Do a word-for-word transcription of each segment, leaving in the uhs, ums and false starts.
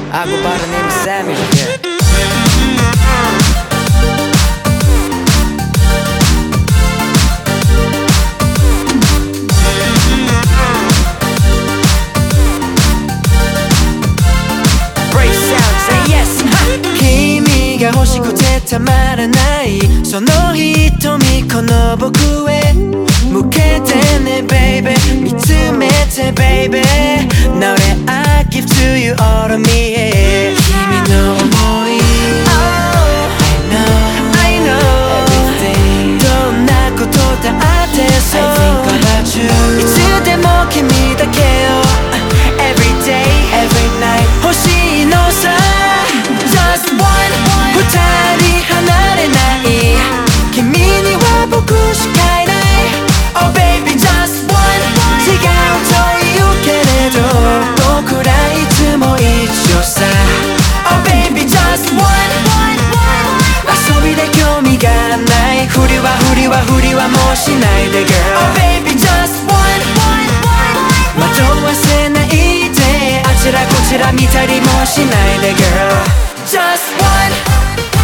Água para nem Sammy, yeah. Break sound, say yes. 君が欲しくてたまらないその瞳この僕へ向けてね baby 見つめて baby Now that I give to you all of me 君の想い Oh I know I know everything どんなことだってそう I think about you いつでも君だけを Every day every night 欲しいのさ Just one 二人離れない君には僕しかいない Oh baby just one 違うと言うけれど僕らいつも一緒さ Oh baby just one 遊びで興味がないふりはふりはふりはもうしないで Girl Oh baby just one 惑わせないであちらこちら見たりもしないで Girl Just one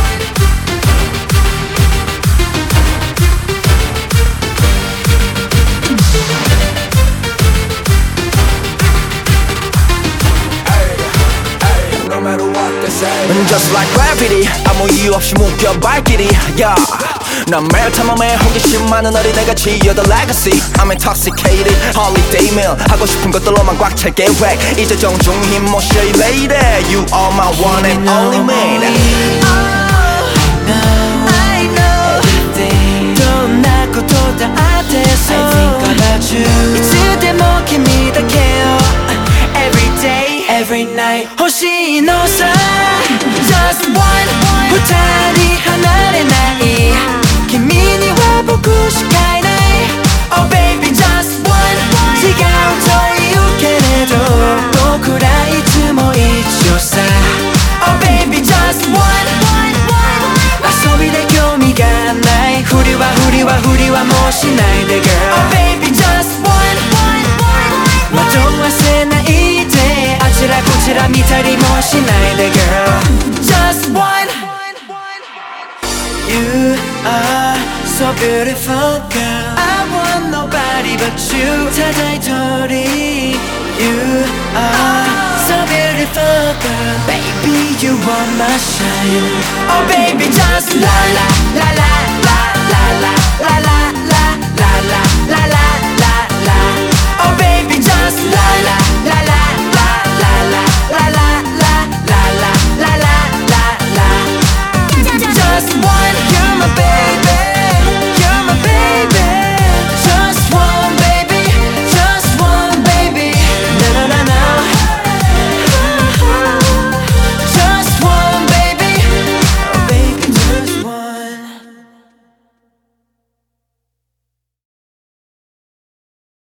Just like gravity 아무 이유 없이 묶여 발길이 yeah. 난 매일 탐험해 호기심 많은 어린애같이 You're the legacy I'm intoxicated holiday meal 하고 싶은 것들로만 꽉 찰 계획 이제 정중 힘 못 쉬어 lady You are my one and only man I know everything どんなことだってそう I think about you いつでも君だけを Every day every night 欲しいのさ Just one 二人離れない君には僕しかいない Oh baby just one 違うと言うけれど僕らいつも一緒さ Oh baby just one 遊びで興味がないふりはふりはふりはもうしないで Girl Oh baby just one 惑わせないであちらこちら見たりもしないで Girl Just one You are so beautiful girl I want nobody but you ただ一人 You are so beautiful girl Baby you are my shine Oh baby just la la la la